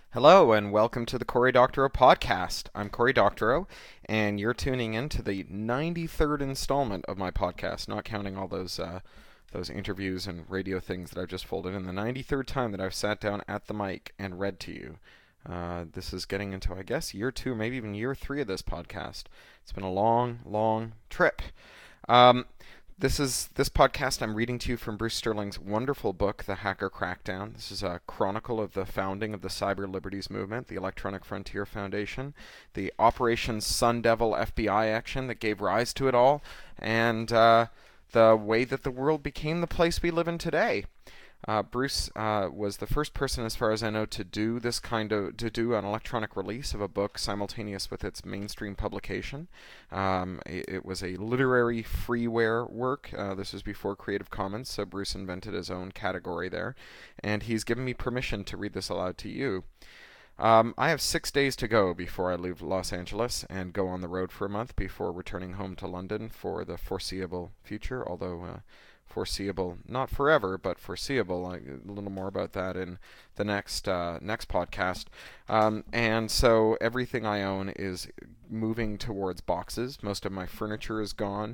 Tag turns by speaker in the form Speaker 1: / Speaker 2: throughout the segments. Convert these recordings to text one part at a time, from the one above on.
Speaker 1: Hello and welcome to the Cory Doctorow podcast. I'm Cory Doctorow, and you're tuning in to the 93rd installment of my podcast, not counting all those interviews and radio things that I've just folded in. The 93rd time that I've sat down at the mic and read to you. This is getting into, I guess, year two, maybe even year three of this podcast. It's been a long, long trip. Um, this podcast I'm reading to you from Bruce Sterling's wonderful book, The Hacker Crackdown. This is a chronicle of the founding of the Cyber Liberties Movement, the Electronic Frontier Foundation, the Operation Sun Devil FBI action that gave rise to it all, and the way that the world became the place we live in today. Bruce was the first person, as far as I know, to do an electronic release of a book simultaneous with its mainstream publication. It was a literary freeware work. This was before Creative Commons, so Bruce invented his own category there, and he's given me permission to read this aloud to you. I have 6 days to go before I leave Los Angeles and go on the road for a month before returning home to London for the foreseeable future, although foreseeable, not forever, but foreseeable. A little more about that in the next podcast. And so everything I own is moving towards boxes. Most of my furniture is gone.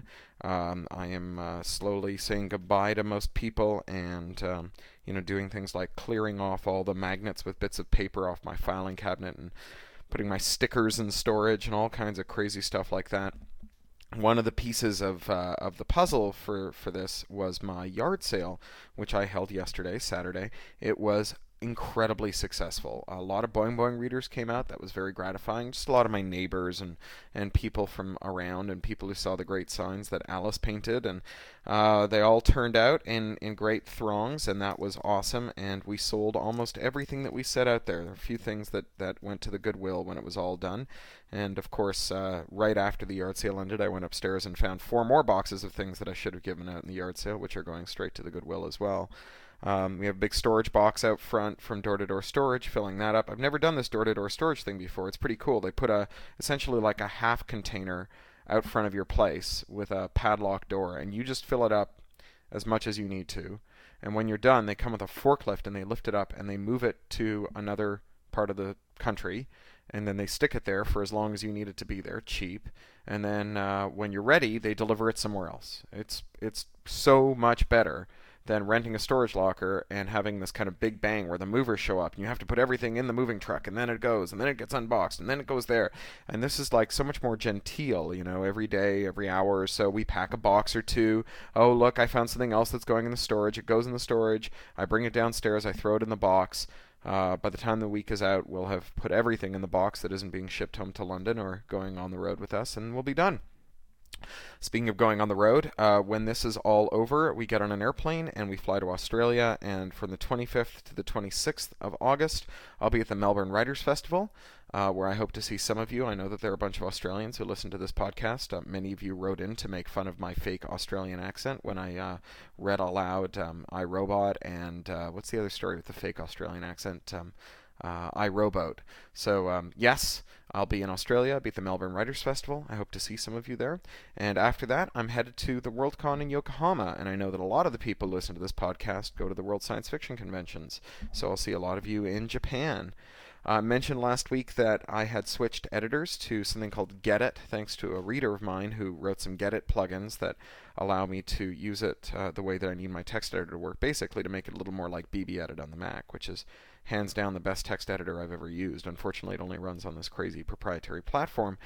Speaker 1: I am slowly saying goodbye to most people and doing things like clearing off all the magnets with bits of paper off my filing cabinet and putting my stickers in storage and all kinds of crazy stuff like that. One of the pieces of the puzzle for this was my yard sale, which I held yesterday, Saturday. It was incredibly successful. A lot of Boing Boing readers came out. That was very gratifying. Just a lot of my neighbors and people from around and people who saw the great signs that Alice painted. And they all turned out in great throngs, and that was awesome. And we sold almost everything that we set out there. There were a few things that went to the Goodwill when it was all done. And of course, right after the yard sale ended, I went upstairs and found 4 more boxes of things that I should have given out in the yard sale, which are going straight to the Goodwill as well. We have a big storage box out front from Door to Door Storage, filling that up. I've never done this Door to Door Storage thing before. It's pretty cool. They put essentially like a half container out front of your place with a padlock door, and you just fill it up as much as you need to. And when you're done, they come with a forklift and they lift it up and they move it to another part of the country, and then they stick it there for as long as you need it to be there, cheap. And then when you're ready, they deliver it somewhere else. It's so much better than renting a storage locker and having this kind of big bang where the movers show up and you have to put everything in the moving truck and then it goes and then it gets unboxed and then it goes there. And this is like so much more genteel, every day, every hour or so we pack a box or two. Oh, look, I found something else that's going in the storage. It goes in the storage. I bring it downstairs. I throw it in the box. By the time the week is out, we'll have put everything in the box that isn't being shipped home to London or going on the road with us, and we'll be done. Speaking of going on the road, when this is all over, we get on an airplane and we fly to Australia. And from the 25th to the 26th of August, I'll be at the Melbourne Writers Festival, where I hope to see some of you. I know that there are a bunch of Australians who listen to this podcast. Many of you wrote in to make fun of my fake Australian accent when I read aloud iRobot and what's the other story with the fake Australian accent? iRobot. So, yes, I'll be in Australia. I'll be at the Melbourne Writers Festival. I hope to see some of you there. And after that, I'm headed to the Worldcon in Yokohama. And I know that a lot of the people who listen to this podcast go to the World Science Fiction Conventions. So I'll see a lot of you in Japan. I mentioned last week that I had switched editors to something called Gedit, thanks to a reader of mine who wrote some Gedit plugins that allow me to use it the way that I need my text editor to work, basically to make it a little more like BBEdit on the Mac, which is hands down the best text editor I've ever used. Unfortunately, it only runs on this crazy proprietary platform.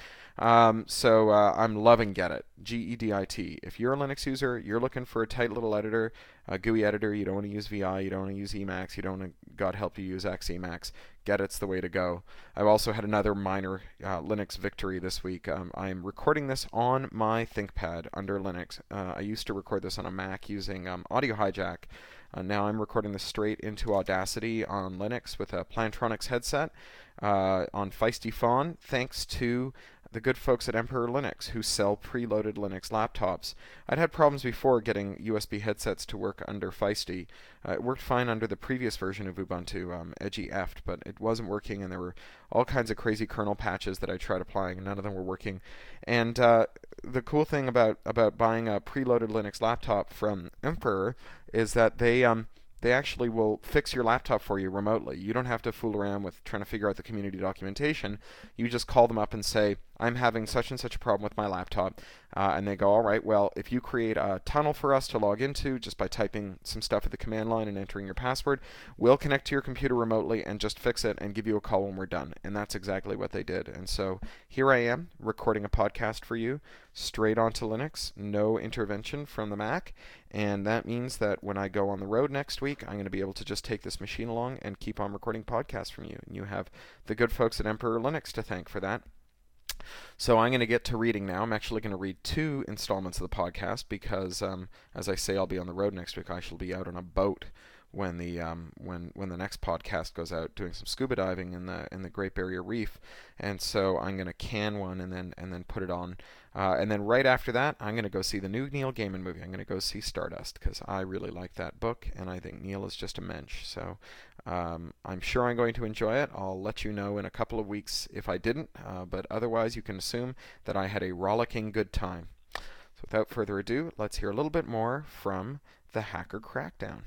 Speaker 1: So I'm loving Gedit, Gedit. If you're a Linux user, you're looking for a tight little editor, a GUI editor, you don't want to use VI, you don't want to use Emacs, you don't want to, God help you, use Xemacs, Gedit's the way to go. I've also had another minor Linux victory this week. I'm recording this on my ThinkPad under Linux. I used to record this on a Mac using Audio Hijack. Now I'm recording this straight into Audacity on Linux with a Plantronics headset on Feisty Fawn, thanks to the good folks at Emperor Linux who sell preloaded Linux laptops. I'd had problems before getting USB headsets to work under Feisty. It worked fine under the previous version of Ubuntu, EdgyEft, but it wasn't working, and there were all kinds of crazy kernel patches that I tried applying, and none of them were working. And the cool thing about buying a preloaded Linux laptop from Emperor is that they They actually will fix your laptop for you remotely. You don't have to fool around with trying to figure out the community documentation. You just call them up and say, I'm having such and such a problem with my laptop. And they go, all right, well, if you create a tunnel for us to log into just by typing some stuff at the command line and entering your password, we'll connect to your computer remotely and just fix it and give you a call when we're done. And that's exactly what they did. And so here I am recording a podcast for you straight onto Linux, no intervention from the Mac. And that means that when I go on the road next week, I'm going to be able to just take this machine along and keep on recording podcasts from you. And you have the good folks at Emperor Linux to thank for that. So I'm going to get to reading now. I'm actually going to read 2 installments of the podcast because, as I say, I'll be on the road next week. I shall be out on a boat when the next podcast goes out, doing some scuba diving in the Great Barrier Reef, and so I'm going to can one and then put it on, and then right after that I'm going to go see the new Neil Gaiman movie. I'm going to go see Stardust because I really like that book and I think Neil is just a mensch. So I'm sure I'm going to enjoy it. I'll let you know in a couple of weeks if I didn't, but otherwise you can assume that I had a rollicking good time. So without further ado, let's hear a little bit more from the Hacker Crackdown.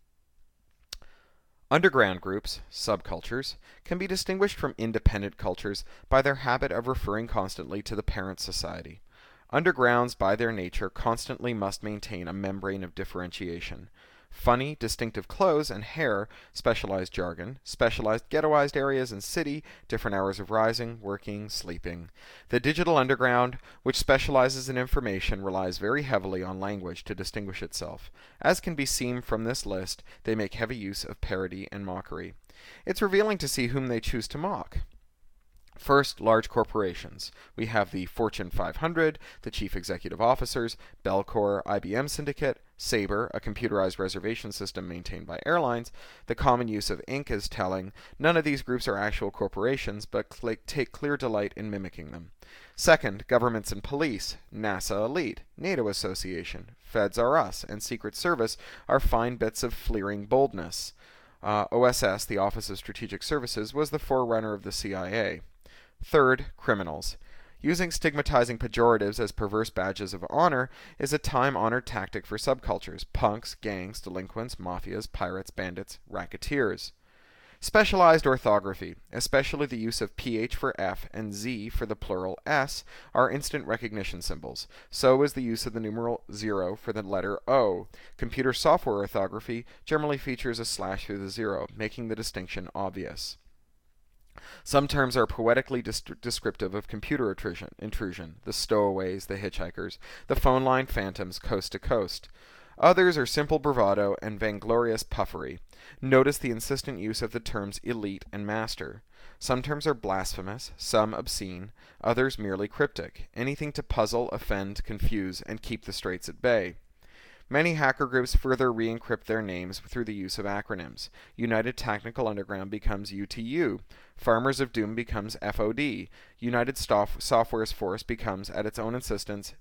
Speaker 1: Underground groups, subcultures, can be distinguished from independent cultures by their habit of referring constantly to the parent society. Undergrounds, by their nature, constantly must maintain a membrane of differentiation. Funny, distinctive clothes and hair, specialized jargon, specialized ghettoized areas and city, different hours of rising, working, sleeping. The digital underground, which specializes in information, relies very heavily on language to distinguish itself. As can be seen from this list, they make heavy use of parody and mockery. It's revealing to see whom they choose to mock. First, large corporations. We have the Fortune 500, the chief executive officers, Bellcore, IBM Syndicate, Sabre, a computerized reservation system maintained by airlines. The common use of ink is telling. None of these groups are actual corporations, but take clear delight in mimicking them. Second, governments and police. NASA Elite, NATO Association, Feds Are Us, and Secret Service are fine bits of fleering boldness. OSS, the Office of Strategic Services, was the forerunner of the CIA. Third, criminals. Using stigmatizing pejoratives as perverse badges of honor is a time-honored tactic for subcultures: punks, gangs, delinquents, mafias, pirates, bandits, racketeers. Specialized orthography, especially the use of PH for F and Z for the plural S, are instant recognition symbols. So is the use of the numeral 0 for the letter O. Computer software orthography generally features a slash through the 0, making the distinction obvious. Some terms are poetically descriptive of computer intrusion, the stowaways, the hitchhikers, the phone line phantoms coast to coast. Others are simple bravado and vainglorious puffery. Notice the insistent use of the terms elite and master. Some terms are blasphemous, some obscene, others merely cryptic, anything to puzzle, offend, confuse, and keep the straits at bay. Many hacker groups further re-encrypt their names through the use of acronyms. United Technical Underground becomes UTU. Farmers of Doom becomes FOD. United Software's Force becomes, at its own insistence,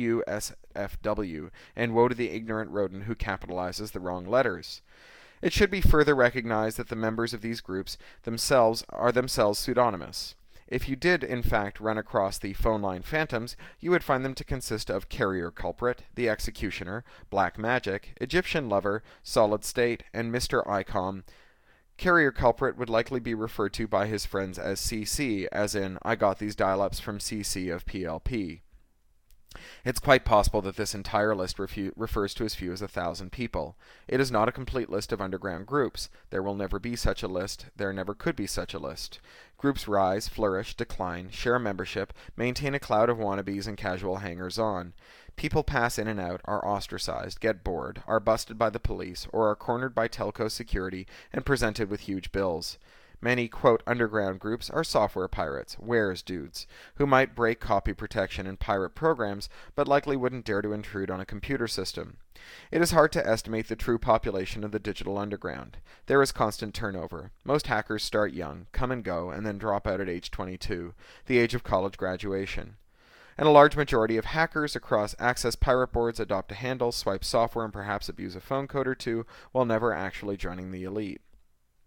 Speaker 1: TUSFW. And woe to the ignorant rodent who capitalizes the wrong letters. It should be further recognized that the members of these groups are themselves pseudonymous. If you did, in fact, run across the phone line phantoms, you would find them to consist of Carrier Culprit, The Executioner, Black Magic, Egyptian Lover, Solid State, and Mr. ICOM. Carrier Culprit would likely be referred to by his friends as CC, as in, I got these dial-ups from CC of PLP. It's quite possible that this entire list refers to as few as 1,000 people. It is not a complete list of underground groups. There will never be such a list. There never could be such a list. Groups rise, flourish, decline, share membership, maintain a cloud of wannabes and casual hangers-on. People pass in and out, are ostracized, get bored, are busted by the police, or are cornered by telco security and presented with huge bills. Many, quote, underground groups are software pirates, wares dudes, who might break copy protection in pirate programs, but likely wouldn't dare to intrude on a computer system. It is hard to estimate the true population of the digital underground. There is constant turnover. Most hackers start young, come and go, and then drop out at age 22, the age of college graduation. And a large majority of hackers across access pirate boards adopt a handle, swipe software, and perhaps abuse a phone code or two, while never actually joining the elite.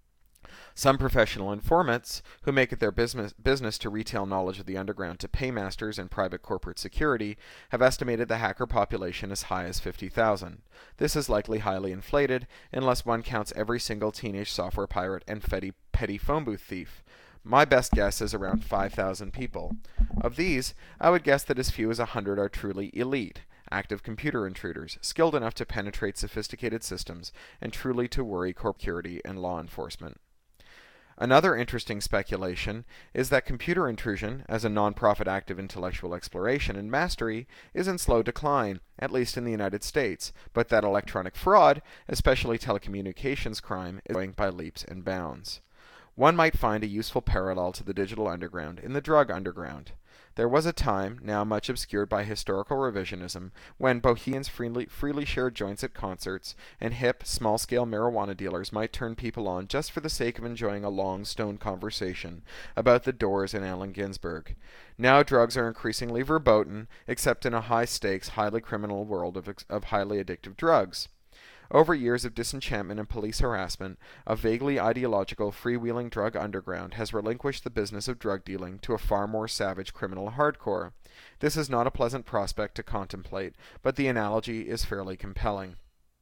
Speaker 1: Some professional informants, who make it their business to retail knowledge of the underground to paymasters and private corporate security, have estimated the hacker population as high as 50,000. This is likely highly inflated, unless one counts every single teenage software pirate and petty phone booth thief. My best guess is around 5,000 people. Of these, I would guess that as few as 100 are truly elite, active computer intruders, skilled enough to penetrate sophisticated systems and truly to worry corporate security and law enforcement. Another interesting speculation is that computer intrusion, as a non-profit act of intellectual exploration and mastery, is in slow decline, at least in the United States, but that electronic fraud, especially telecommunications crime, is growing by leaps and bounds. One might find a useful parallel to the digital underground in the drug underground. There was a time, now much obscured by historical revisionism, when bohemians freely shared joints at concerts, and hip, small-scale marijuana dealers might turn people on just for the sake of enjoying a long, stoned conversation about the Doors and Allen Ginsberg. Now drugs are increasingly verboten, except in a high-stakes, highly criminal world of highly addictive drugs. Over years of disenchantment and police harassment, a vaguely ideological, freewheeling drug underground has relinquished the business of drug dealing to a far more savage criminal hardcore. This is not a pleasant prospect to contemplate, but the analogy is fairly compelling.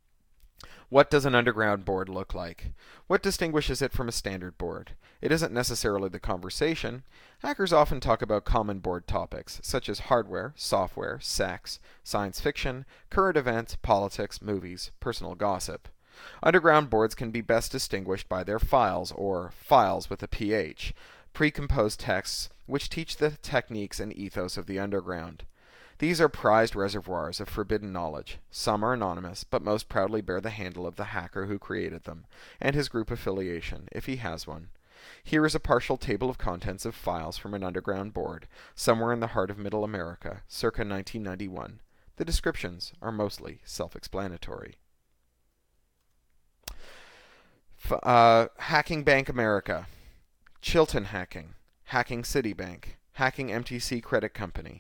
Speaker 1: What does an underground board look like? What distinguishes it from a standard board? It isn't necessarily the conversation. Hackers often talk about common board topics, such as hardware, software, sex, science fiction, current events, politics, movies, personal gossip. Underground boards can be best distinguished by their files, or files with a PH, pre-composed texts which teach the techniques and ethos of the underground. These are prized reservoirs of forbidden knowledge. Some are anonymous, but most proudly bear the handle of the hacker who created them, and his group affiliation, if he has one. Here is a partial table of contents of files from an underground board, somewhere in the heart of Middle America, circa 1991. The descriptions are mostly self-explanatory. Hacking Bank America, Chilton hacking, hacking Citibank, hacking MTC Credit Company,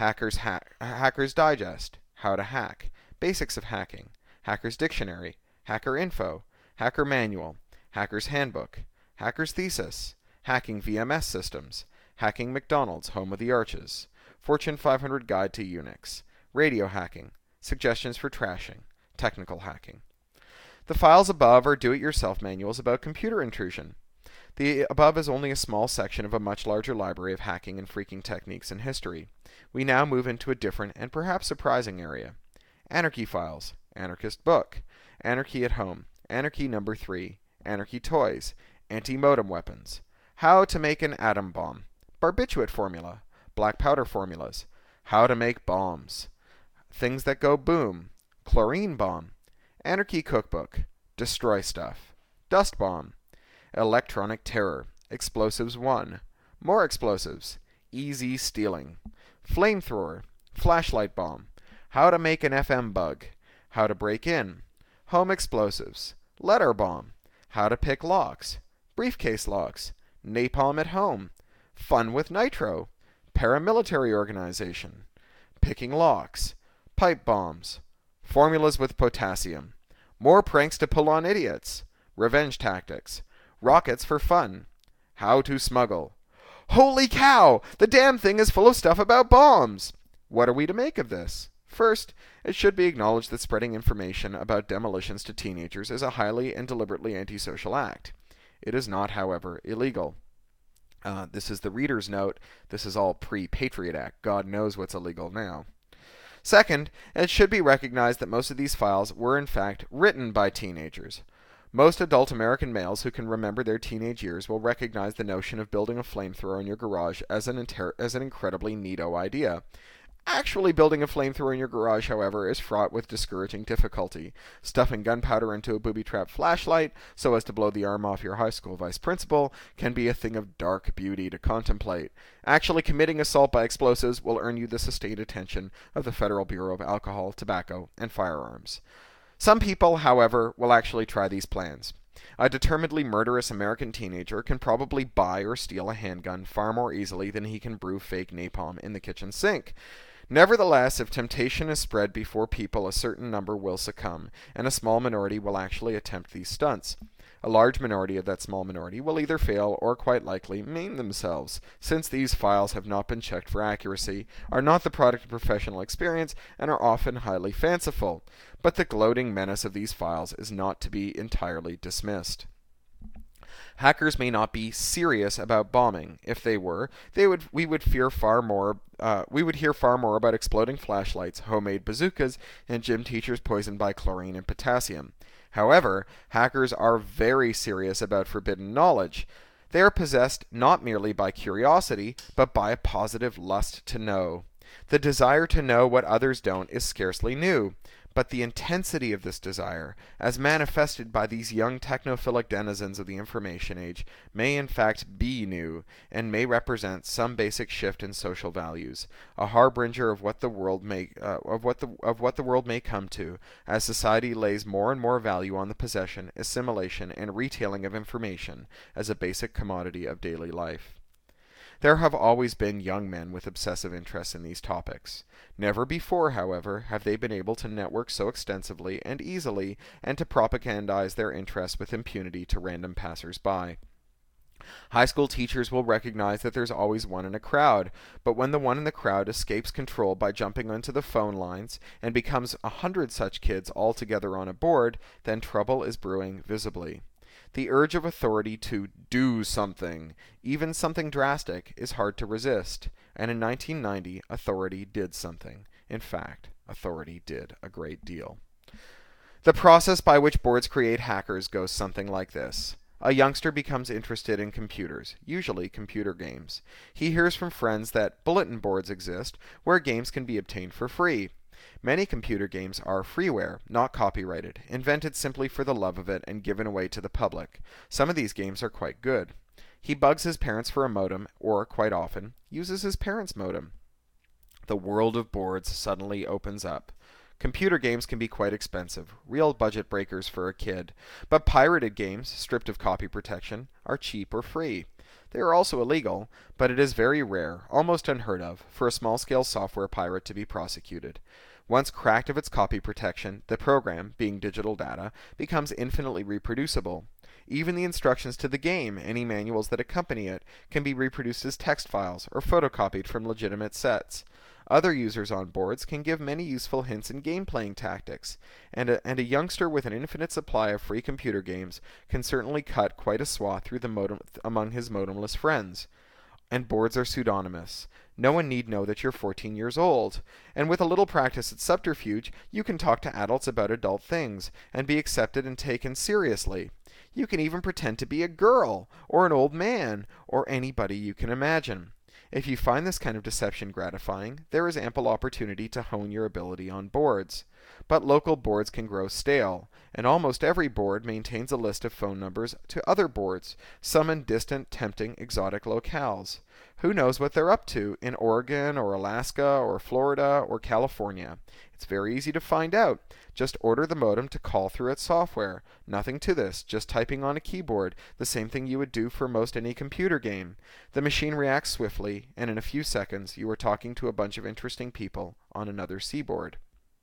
Speaker 1: Hacker's Digest, How to Hack, Basics of Hacking, Hacker's Dictionary, Hacker Info, Hacker Manual, Hacker's Handbook, Hacker's Thesis, Hacking VMS Systems, Hacking McDonald's, Home of the Arches, Fortune 500 Guide to Unix, Radio Hacking, Suggestions for Trashing, Technical Hacking. The files above are do-it-yourself manuals about computer intrusion. The above is only a small section of a much larger library of hacking and phreaking techniques in history. We now move into a different and perhaps surprising area. Anarchy Files, Anarchist Book, Anarchy at Home, Anarchy Number 3, Anarchy Toys, Anti-Modem Weapons, How to Make an Atom Bomb, Barbiturate Formula, Black Powder Formulas, How to Make Bombs, Things That Go Boom, Chlorine Bomb, Anarchy Cookbook, Destroy Stuff, Dust Bomb, Electronic Terror, Explosives 1, More Explosives, Easy Stealing, Flamethrower, Flashlight Bomb, How to Make an FM Bug, How to Break In, Home Explosives, Letter Bomb, How to Pick Locks, Briefcase Locks, Napalm at Home, Fun with Nitro, Paramilitary Organization, Picking Locks, Pipe Bombs, Formulas with Potassium, More Pranks to Pull on Idiots, Revenge Tactics, Rockets for Fun, How to Smuggle. Holy cow! The damn thing is full of stuff about bombs! What are we to make of this? First, it should be acknowledged that spreading information about demolitions to teenagers is a highly and deliberately antisocial act. It is not, however, illegal. This is the reader's note. This is all pre-Patriot Act. God knows what's illegal now. Second, it should be recognized that most of these files were in fact written by teenagers. Most adult American males who can remember their teenage years will recognize the notion of building a flamethrower in your garage as an incredibly neato idea. Actually building a flamethrower in your garage, however, is fraught with discouraging difficulty. Stuffing gunpowder into a booby-trapped flashlight so as to blow the arm off your high school vice principal can be a thing of dark beauty to contemplate. Actually committing assault by explosives will earn you the sustained attention of the Federal Bureau of Alcohol, Tobacco, and Firearms. Some people, however, will actually try these plans. A determinedly murderous American teenager can probably buy or steal a handgun far more easily than he can brew fake napalm in the kitchen sink. Nevertheless, if temptation is spread before people, a certain number will succumb, and a small minority will actually attempt these stunts. A large minority of that small minority will either fail or quite likely maim themselves, since these files have not been checked for accuracy, are not the product of professional experience, and are often highly fanciful. But the gloating menace of these files is not to be entirely dismissed. Hackers may not be serious about bombing. If they were, we would hear far more about exploding flashlights, homemade bazookas, and gym teachers poisoned by chlorine and potassium. However, hackers are very serious about forbidden knowledge. They are possessed not merely by curiosity, but by a positive lust to know. The desire to know what others don't is scarcely new. But the intensity of this desire, as manifested by these young technophilic denizens of the information age, may in fact be new, and may represent some basic shift in social values, a harbinger of what the world may come to, as society lays more and more value on the possession, assimilation, and retailing of information as a basic commodity of daily life. There have always been young men with obsessive interests in these topics. Never before, however, have they been able to network so extensively and easily, and to propagandize their interests with impunity to random passers-by. High school teachers will recognize that there's always one in a crowd, but when the one in the crowd escapes control by jumping onto the phone lines and becomes 100 such kids all together on a board, then trouble is brewing visibly. The urge of authority to do something, even something drastic, is hard to resist, and in 1990, authority did something. In fact, authority did a great deal. The process by which boards create hackers goes something like this. A youngster becomes interested in computers, usually computer games. He hears from friends that bulletin boards exist where games can be obtained for free. Many computer games are freeware, not copyrighted, invented simply for the love of it and given away to the public. Some of these games are quite good. He bugs his parents for a modem, or, quite often, uses his parents' modem. The world of boards suddenly opens up. Computer games can be quite expensive, real budget breakers for a kid, but pirated games, stripped of copy protection, are cheap or free. They are also illegal, but it is very rare, almost unheard of, for a small-scale software pirate to be prosecuted. Once cracked of its copy protection, the program, being digital data, becomes infinitely reproducible. Even the instructions to the game, any manuals that accompany it, can be reproduced as text files or photocopied from legitimate sets. Other users on boards can give many useful hints in game-playing tactics, and a youngster with an infinite supply of free computer games can certainly cut quite a swath through the modem among his modemless friends. And boards are pseudonymous. No one need know that you're 14 years old. And with a little practice at subterfuge, you can talk to adults about adult things, and be accepted and taken seriously. You can even pretend to be a girl, or an old man, or anybody you can imagine. If you find this kind of deception gratifying, there is ample opportunity to hone your ability on boards. But local boards can grow stale, and almost every board maintains a list of phone numbers to other boards, some in distant, tempting, exotic locales. Who knows what they're up to in Oregon or Alaska or Florida or California? It's very easy to find out. Just order the modem to call through its software. Nothing to this, just typing on a keyboard, the same thing you would do for most any computer game. The machine reacts swiftly, and in a few seconds you are talking to a bunch of interesting people on another seaboard.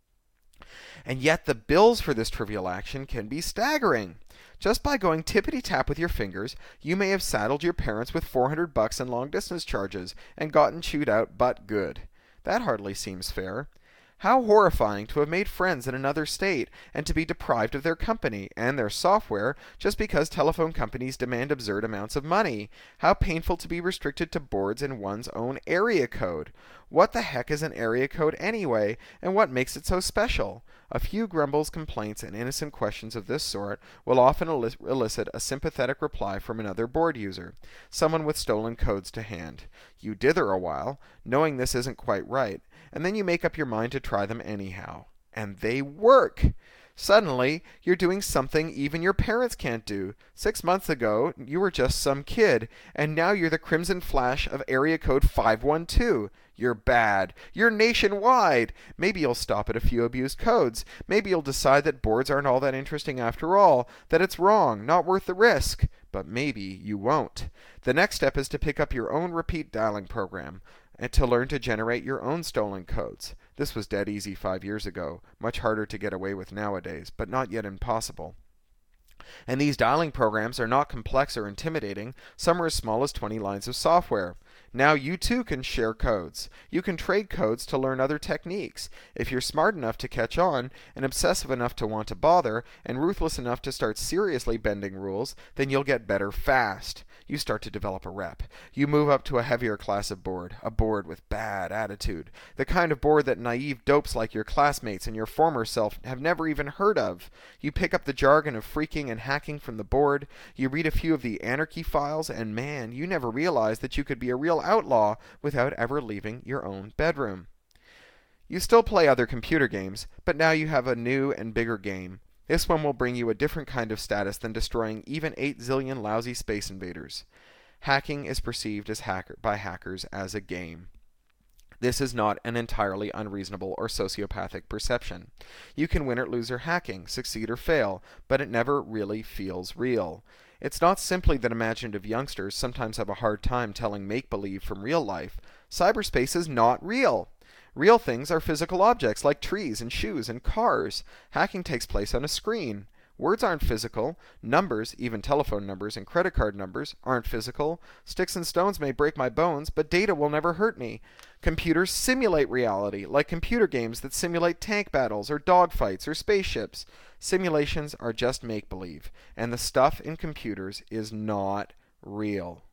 Speaker 1: And yet the bills for this trivial action can be staggering. Just by going tippity-tap with your fingers, you may have saddled your parents with $400 in long-distance charges and gotten chewed out but good. That hardly seems fair. How horrifying to have made friends in another state and to be deprived of their company and their software just because telephone companies demand absurd amounts of money. How painful to be restricted to boards in one's own area code. What the heck is an area code anyway, and what makes it so special? A few grumbles, complaints, and innocent questions of this sort will often elicit a sympathetic reply from another board user, someone with stolen codes to hand. You dither a while, knowing this isn't quite right, and then you make up your mind to try them anyhow. And they work! Suddenly, you're doing something even your parents can't do. 6 months ago, you were just some kid, and now you're the Crimson Flash of area code 512. You're bad. You're nationwide. Maybe you'll stop at a few abused codes. Maybe you'll decide that boards aren't all that interesting after all, that it's wrong, not worth the risk. But maybe you won't. The next step is to pick up your own repeat dialing program and to learn to generate your own stolen codes. This was dead easy 5 years ago, much harder to get away with nowadays, but not yet impossible. And these dialing programs are not complex or intimidating. Some are as small as 20 lines of software. Now you too can share codes. You can trade codes to learn other techniques. If you're smart enough to catch on, and obsessive enough to want to bother, and ruthless enough to start seriously bending rules, then you'll get better fast. You start to develop a rep. You move up to a heavier class of board, a board with bad attitude. The kind of board that naive dopes like your classmates and your former self have never even heard of. You pick up the jargon of phreaking and hacking from the board. You read a few of the anarchy files, and man, you never realized that you could be a real outlaw without ever leaving your own bedroom. You still play other computer games, but now you have a new and bigger game. This one will bring you a different kind of status than destroying even 8 zillion lousy space invaders. Hacking is perceived by hackers as a game. This is not an entirely unreasonable or sociopathic perception. You can win or lose or hacking, succeed or fail, but it never really feels real. It's not simply that imaginative youngsters sometimes have a hard time telling make-believe from real life. Cyberspace is not real. Real things are physical objects like trees and shoes and cars. Hacking takes place on a screen. Words aren't physical. Numbers, even telephone numbers and credit card numbers, aren't physical. Sticks and stones may break my bones, but data will never hurt me. Computers simulate reality, like computer games that simulate tank battles or dogfights or spaceships. Simulations are just make-believe, and the stuff in computers is not real.